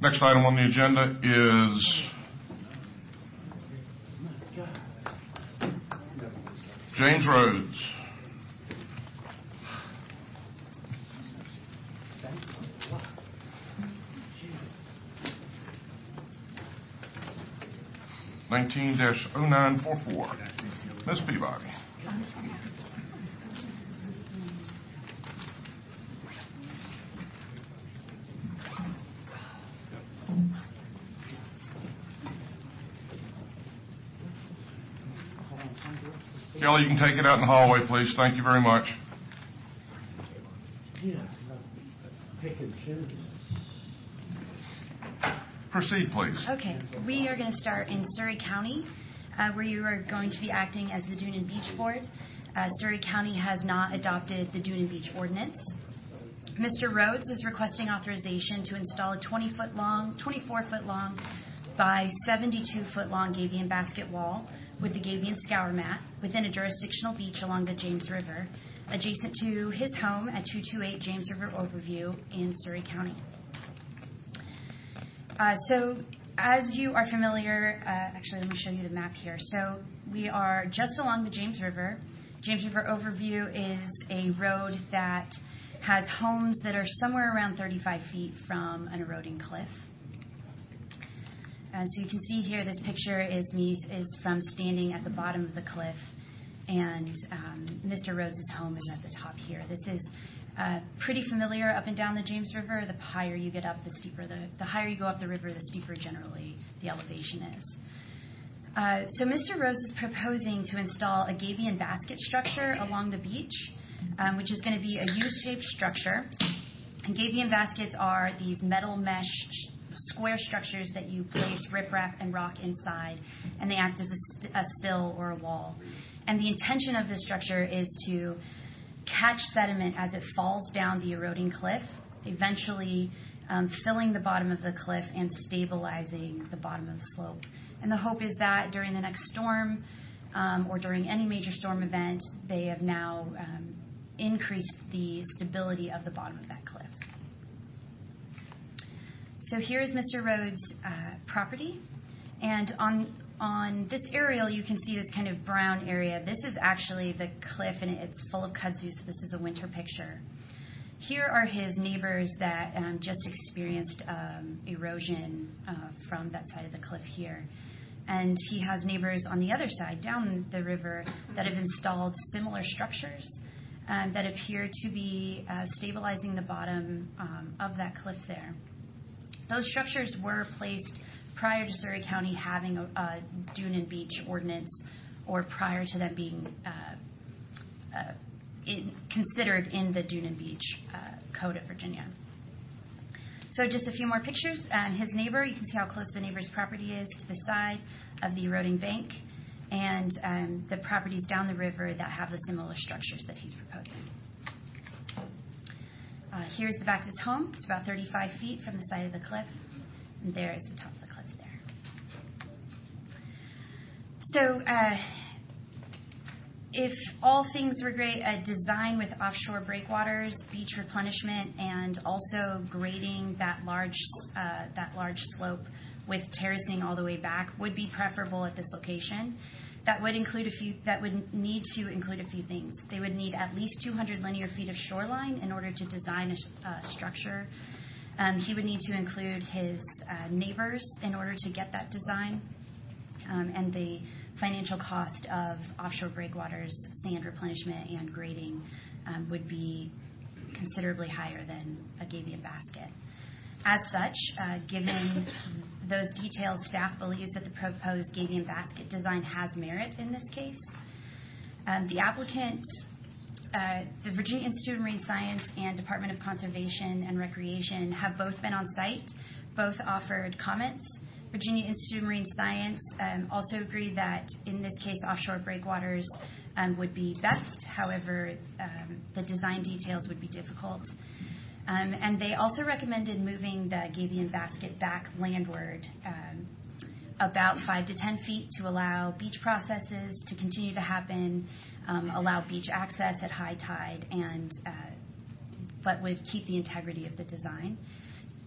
Next item on the agenda is James Rhodes. (19-0944). Ms. Peabody. Kelly, you can take it out in the hallway, please. Thank you very much. Proceed, please. Okay. We are going to start in Surry County, where you are going to be acting as the Dune and Beach Board. Surry County has not adopted the Dune and Beach Ordinance. Mr. Rhodes is requesting authorization to install a 24-foot long by 72-foot long gabion basket wall with the gabion scour mat within a jurisdictional beach along the James River, adjacent to his home at 228 James River Overview in Surry County. So as you are familiar, actually let me show you the map here. So we are just along the James River. James River Overview is a road that has homes that are somewhere around 35 feet from an eroding cliff. So you can see here, this picture is from standing at the bottom of the cliff, and Mr. Rhodes' home is at the top here. This is pretty familiar up and down the James River. The higher you get up, the steeper the higher you go up the river, the steeper generally the elevation is. So Mr. Rhodes is proposing to install a gabion basket structure along the beach, which is going to be a U-shaped structure. And gabion baskets are these metal mesh square structures that you place riprap and rock inside, and they act as a sill or a wall. And the intention of this structure is to catch sediment as it falls down the eroding cliff, eventually filling the bottom of the cliff and stabilizing the bottom of the slope. And the hope is that during the next storm or during any major storm event, they have now increased the stability of the bottom of that cliff. So here is Mr. Rhodes' property, and on this aerial you can see this kind of brown area. This is actually the cliff, and it's full of kudzu, so this is a winter picture. Here are his neighbors that just experienced erosion from that side of the cliff here. And he has neighbors on the other side, down the river, that have installed similar structures that appear to be stabilizing the bottom of that cliff there. Those structures were placed prior to Surry County having a Dune and Beach ordinance, or prior to them being considered in the Dune and Beach Code of Virginia. So just a few more pictures. His neighbor, you can see how close the neighbor's property is to the side of the eroding bank, and the properties down the river that have the similar structures that he's proposing. Here's the back of his home. It's about 35 feet from the side of the cliff, and there is the top of the cliff there. So if all things were great, a design with offshore breakwaters, beach replenishment, and also grading that large slope with terracing all the way back would be preferable at this location. That would need to include a few things. They would need at least 200 linear feet of shoreline in order to design a structure. He would need to include his neighbors in order to get that design, and the financial cost of offshore breakwaters, sand replenishment, and grading would be considerably higher than a gabion basket. As such, given those details, staff believes that the proposed gabion basket design has merit in this case. The applicant, the Virginia Institute of Marine Science and Department of Conservation and Recreation have both been on site. Both offered comments. Virginia Institute of Marine Science also agreed that in this case offshore breakwaters would be best. However, the design details would be difficult. And they also recommended moving the gabion basket back landward about 5 to 10 feet to allow beach processes to continue to happen, allow beach access at high tide, and but would keep the integrity of the design.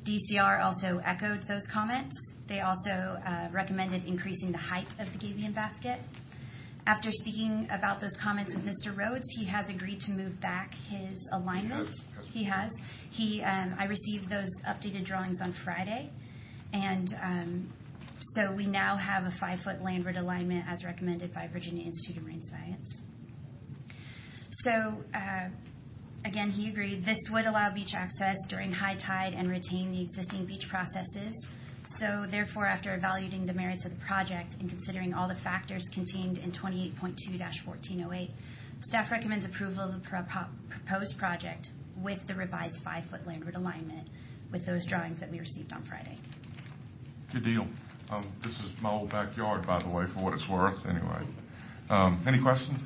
DCR also echoed those comments. They also recommended increasing the height of the gabion basket. After speaking about those comments with Mr. Rhodes, he has agreed to move back his alignment. He has. I received those updated drawings on Friday, and so we now have a 5-foot landward alignment as recommended by Virginia Institute of Marine Science. So, again, he agreed this would allow beach access during high tide and retain the existing beach processes. So, therefore, after evaluating the merits of the project and considering all the factors contained in 28.2-1408, staff recommends approval of the proposed project with the revised 5-foot landward alignment with those drawings that we received on Friday. Good deal. This is my old backyard, by the way, for what it's worth. Anyway, any questions?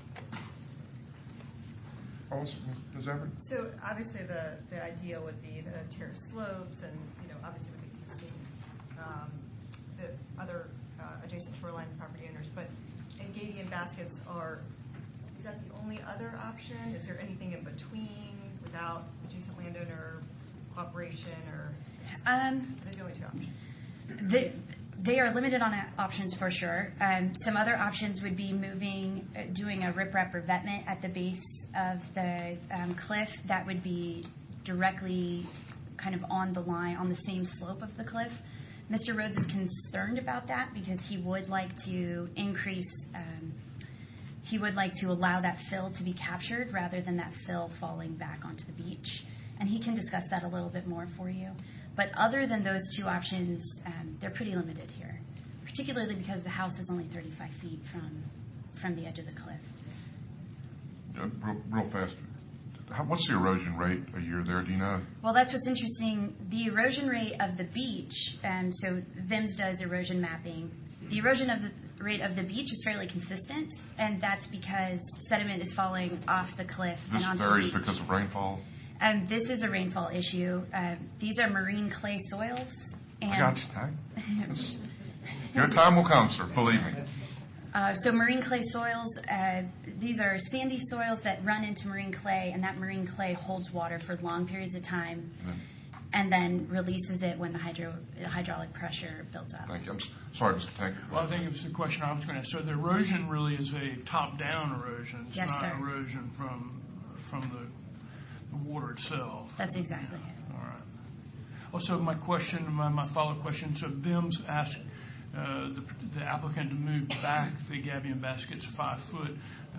Ms. Everett? So obviously the idea would be the terrace slopes and, obviously with existing the other adjacent shoreline property owners, but gabion baskets is that the only other option? Is there anything in between without adjacent landowner cooperation, or are they the only two options? They are limited on options for sure. Some other options would be doing a riprap revetment at the base of the cliff that would be directly kind of on the line, on the same slope of the cliff. Mr. Rhodes is concerned about that because he would like to allow that fill to be captured rather than that fill falling back onto the beach. And he can discuss that a little bit more for you. But other than those two options, they're pretty limited here, particularly because the house is only 35 feet from the edge of the cliff. Real fast. What's the erosion rate a year there? Do you know? Well, that's what's interesting. The erosion rate of the beach, so VIMS does erosion mapping. The erosion rate of the beach is fairly consistent, and that's because sediment is falling off the cliff and onto the beach. This varies because of rainfall? This is a rainfall issue. These are marine clay soils. And I got you, Ty. Your time will come, sir, believe me. So marine clay soils, these are sandy soils that run into marine clay, and that marine clay holds water for long periods of time and then releases it when the hydraulic pressure builds up. Thank you. I'm sorry, Mr. Tankard. Well, I think it was the question I was going to ask. So the erosion really is a top-down erosion. It's not erosion from the water itself. That's exactly it. All right. Also, my follow-up question, so VIMS asked the applicant to move back the gabion baskets 5 foot.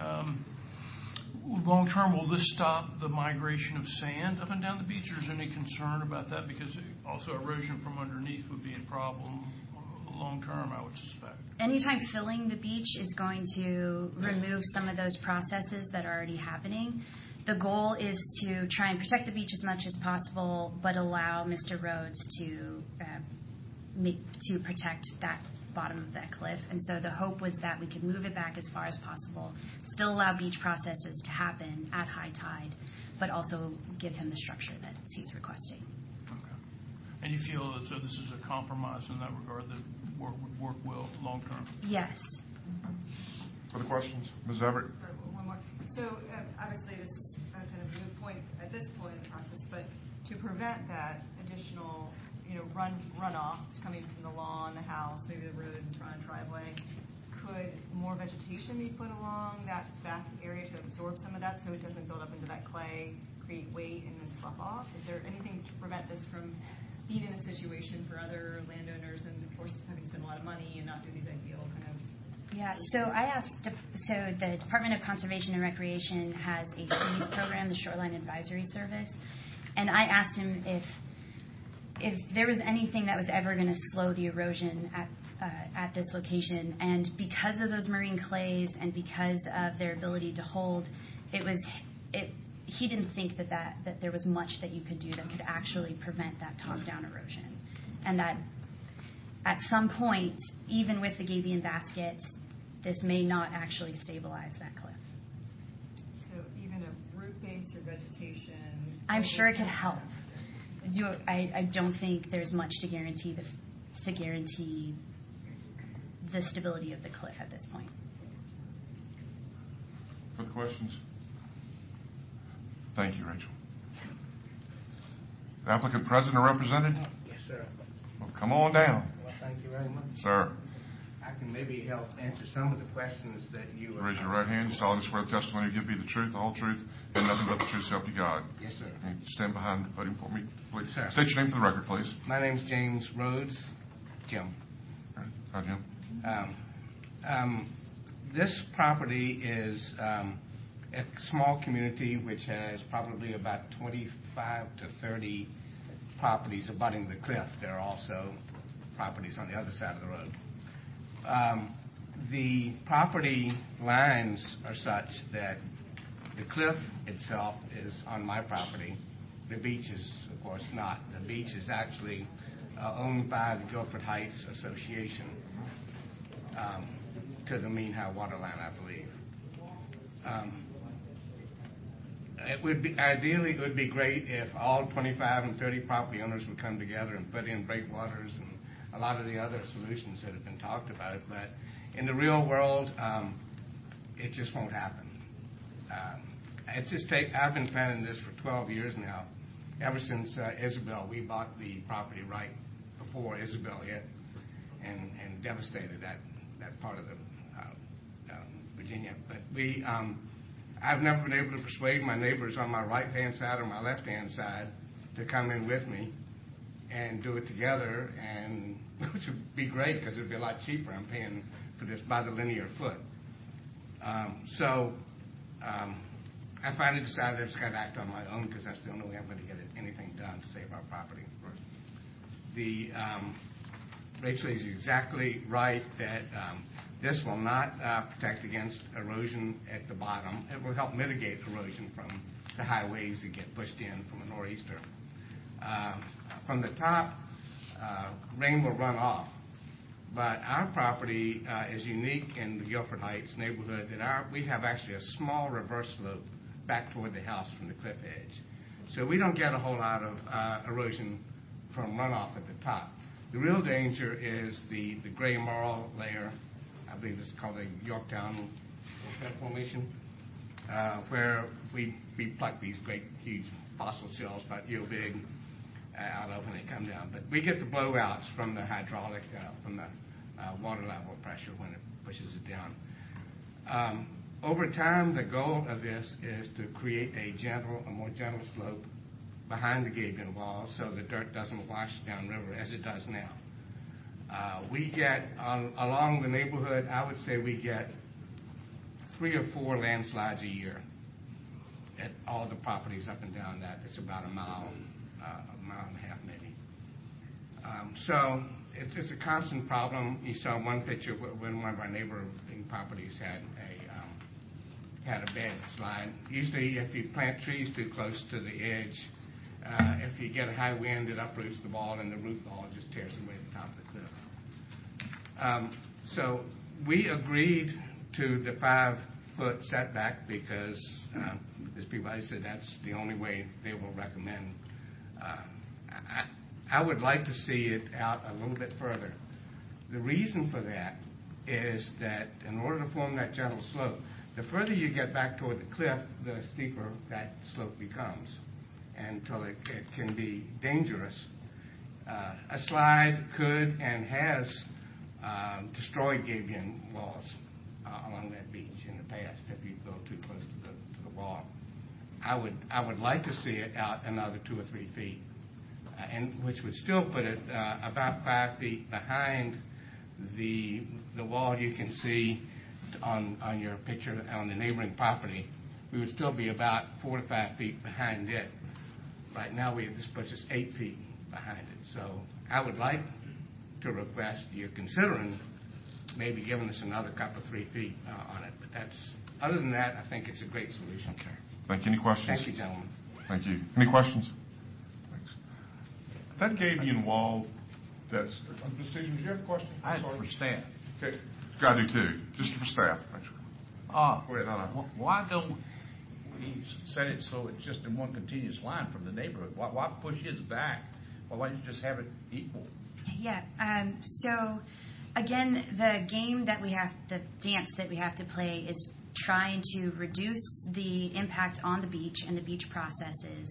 Long term, will this stop the migration of sand up and down the beach, or is there any concern about that? Because also erosion from underneath would be a problem long term, I would suspect. Anytime filling the beach is going to remove some of those processes that are already happening. The goal is to try and protect the beach as much as possible, but allow Mr. Rhodes to protect that bottom of that cliff. And so the hope was that we could move it back as far as possible, still allow beach processes to happen at high tide, but also give him the structure that he's requesting. Okay. And you feel that so this is a compromise in that regard that would work well long term? Yes. Other questions? Ms. Everett? One more. So obviously this is kind of a moot point at this point in the process, but to prevent that additional runoff coming from the lawn, the house, maybe the road in front, driveway, could more vegetation be put along that back area to absorb some of that so it doesn't build up into that clay, create weight, and then slough off? Is there anything to prevent this from being in a situation for other landowners and, of course, having to spend a lot of money and not do these ideal kind of... Yeah, so I asked, so the Department of Conservation and Recreation has a SEAS program, the Shoreline Advisory Service, and I asked him if there was anything that was ever going to slow the erosion at this location. And because of those marine clays and because of their ability to hold, he didn't think that there was much that you could do that could actually prevent that top-down erosion. And that at some point, even with the gabion basket, this may not actually stabilize that cliff. So even a root base or vegetation... I'm sure it could help. I don't think there's much to guarantee the stability of the cliff at this point. Further questions? Thank you, Rachel. Applicant present or represented? Yes, sir. Well, come on down, Well, thank you very much. sir. I can maybe help answer some of the questions that you were... Raise your right hand. You solemnly swear the testimony you give be the truth, the whole truth, and nothing but the truth, so help you God. Yes, sir. And stand behind the podium for me, please. Sir. State your name for the record, please. My name's James Rhodes. Jim. Hi, Jim. This property is a small community which has probably about 25 to 30 properties abutting the cliff. There are also properties on the other side of the road. The property lines are such that the cliff itself is on my property. The beach is, of course, not. The beach is actually owned by the Guilford Heights Association to the mean high water line, I believe. Ideally, it would be great if all 25 and 30 property owners would come together and put in breakwaters and a lot of the other solutions that have been talked about. But in the real world, it just won't happen. I've been planning this for 12 years now, ever since Isabel. We bought the property right before Isabel hit and devastated that part of the Virginia. But I've never been able to persuade my neighbors on my right-hand side or my left-hand side to come in with me and do it together, and which would be great because it would be a lot cheaper. I'm paying for this by the linear foot. I finally decided I just got to act on my own because that's the only way I'm going to get anything done to save our property. Rachel is exactly right that this will not protect against erosion at the bottom. It will help mitigate erosion from the high waves that get pushed in from a nor'easter. From the top, rain will run off. But our property is unique in the Guilford Heights neighborhood that we have actually a small reverse slope back toward the house from the cliff edge. So we don't get a whole lot of erosion from runoff at the top. The real danger is the gray marl layer. I believe it's called the Yorktown Formation, where we pluck these great, huge fossil shells about real big out of when they come down. But we get the blowouts from the hydraulic, from the water level pressure when it pushes it down. Over time, the goal of this is to create a more gentle slope behind the Gabion wall so the dirt doesn't wash downriver as it does now. We get, along the neighborhood, I would say we get 3 or 4 landslides a year at all the properties up and down that. It's about a mile and a half maybe. So it's a constant problem. You saw one picture when one of our neighboring properties had a bad slide. Usually if you plant trees too close to the edge, if you get a high wind, it uproots the wall and the root ball just tears away at the top of the cliff. So we agreed to the 5-foot setback because, as people said, that's the only way they will recommend. I would like to see it out a little bit further. The reason for that is that in order to form that gentle slope, the further you get back toward the cliff, the steeper that slope becomes, until it can be dangerous. A slide could and has destroyed Gabion walls along that beach in the past if you go too close to the wall. I would like to see it out another 2 or 3 feet, and which would still put it about 5 feet behind the wall you can see on your picture on the neighboring property. We would still be about 4 to 5 feet behind it. Right now, this puts us 8 feet behind it. So I would like to request you're considering maybe giving us another couple, 3 feet on it. But other than that, I think it's a great solution. Okay. Thank you. Any questions? Thank you, gentlemen. Thank you. Any questions? Thanks. That Gabion wall, that's, Susan, did you have a question? I have for staff. Okay. I do too. Just for staff, actually. Go ahead, Why don't we set it so it's just in one continuous line from the neighborhood? Why push his back? Why don't you just have it equal? Yeah. So, again, the dance that we have to play is trying to reduce the impact on the beach and the beach processes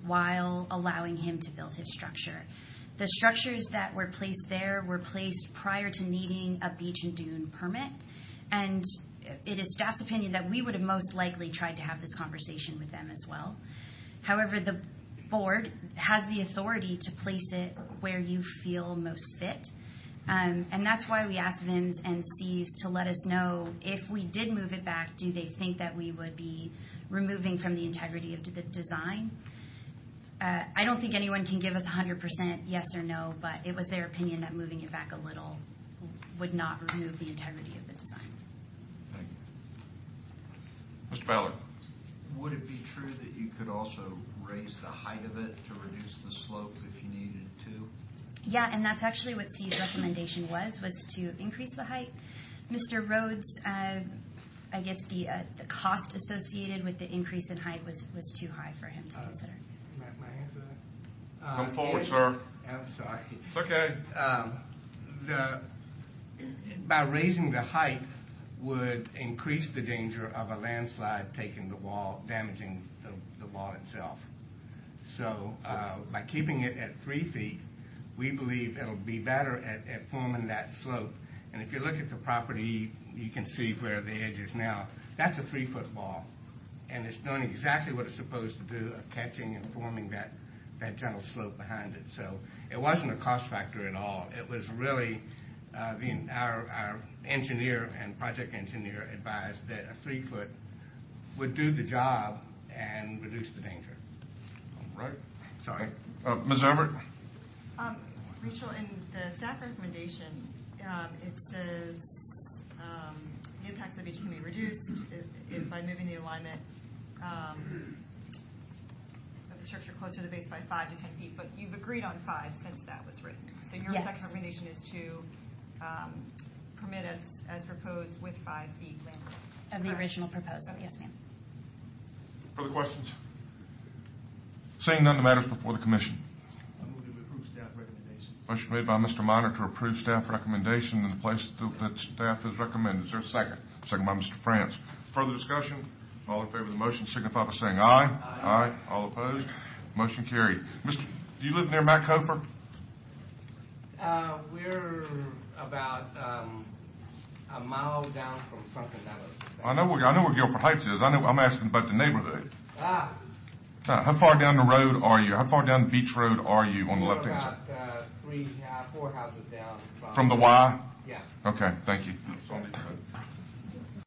while allowing him to build his structure. The structures that were placed there were placed prior to needing a beach and dune permit, and it is staff's opinion that we would have most likely tried to have this conversation with them as well. However, the board has the authority to place it where you feel most fit. And that's why we asked VIMS and Cs to let us know if we did move it back, do they think that we would be removing from the integrity of the design? I don't think anyone can give us 100% yes or no, but it was their opinion that moving it back a little would not remove the integrity of the design. Thank you. Mr. Ballard. Would it be true that you could also raise the height of it to reduce the slope if you needed to? Yeah, and that's actually what C's recommendation was to increase the height. Mr. Rhodes, I guess the cost associated with the increase in height was too high for him to consider. My answer? Come forward, sir. I'm sorry. It's okay. By raising the height would increase the danger of a landslide taking the wall, damaging the wall itself. So by keeping it at 3 feet, we believe it'll be better at forming that slope. And if you look at the property, you can see where the edge is now. That's a 3-foot wall. And it's doing exactly what it's supposed to do, of catching and forming that gentle slope behind it. So it wasn't a cost factor at all. It was really our engineer and project engineer advised that a 3-foot would do the job and reduce the danger. All right. Sorry. Ms. Everett? Rachel, in the staff recommendation, it says the impacts of the beach can be reduced by moving the alignment of the structure closer to the base by 5 to 10 feet. But you've agreed on 5 since that was written. So your Yes. second recommendation is to permit as proposed with 5 feet land width. Of the Correct. original proposal, Okay. yes, ma'am. Further questions? Seeing none, the matter is before the commission. I move to approve staff recommendation. Motion made by Mr. Minor to approve staff recommendation in the place that staff has recommended. Is there a second? Second by Mr. France. Further discussion? All in favor of the motion signify by saying aye. Aye. All opposed? Motion carried. Do you live near Matt Coper? We're about a mile down from Sunken Meadows. I know where Guilford Heights is. I'm asking about the neighborhood. Ah. Now, how far down the road are you? How far down the beach road are you on the left-hand side? About 4 houses down. From the Y? Yeah. Okay, thank you.